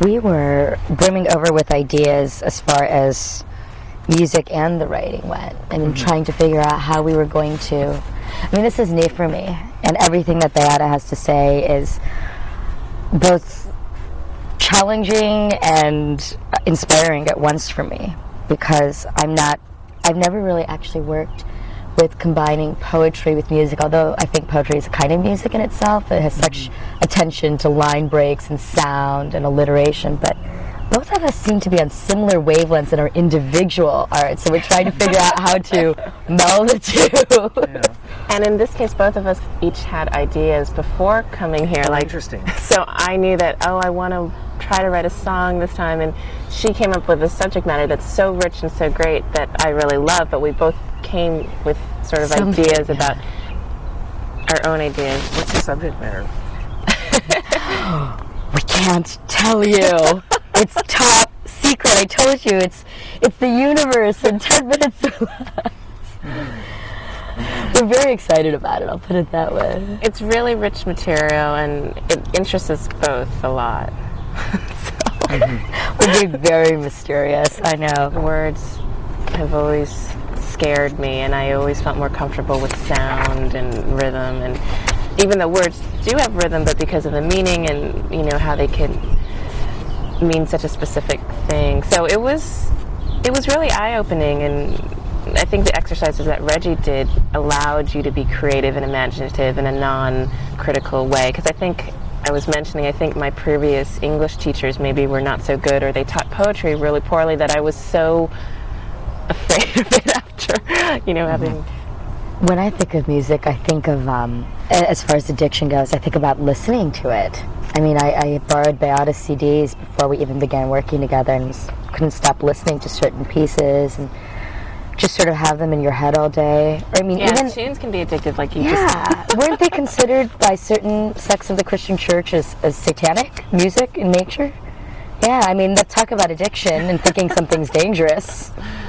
we were brimming over with ideas as far as music and the writing went, and trying to figure out how we were going to. I mean, this is new for me, and everything that Beata has to say is both challenging and inspiring at once for me, because I've never really actually worked with combining poetry with music, although I think poetry is a kind of music in itself. It has such attention to line breaks and sound and alliteration, but both of us seem to be on similar wavelengths in our individual art, so we're trying to figure out how to meld the two. Yeah. And in this case, both of us each had ideas before coming here. Interesting. So I knew that, I want to try to write a song this time, and she came up with a subject matter that's so rich and so great that I really love, but we both came with sort of ideas about our own ideas. What's the subject matter? We can't tell you. It's top secret. I told you, it's the universe in 10 minutes or less. We're very excited about it, I'll put it that way. It's really rich material, and it interests us both a lot. We're being very mysterious, I know. Words have always scared me, and I always felt more comfortable with sound and rhythm, and even though words do have rhythm, but because of the meaning and how they can mean such a specific thing. So it was really eye-opening, and I think the exercises that Reggie did allowed you to be creative and imaginative in a non-critical way, because I think my previous English teachers maybe were not so good, or they taught poetry really poorly, that I was so afraid of it after, having... When I think of music, I think of, as far as addiction goes, I think about listening to it. I mean, I borrowed Beata CDs before we even began working together, and couldn't stop listening to certain pieces, and just sort of have them in your head all day. Or, I mean, even tunes can be addictive, like you just... Weren't they considered by certain sects of the Christian church as satanic music in nature? Yeah, I mean, let's talk about addiction and thinking something's dangerous.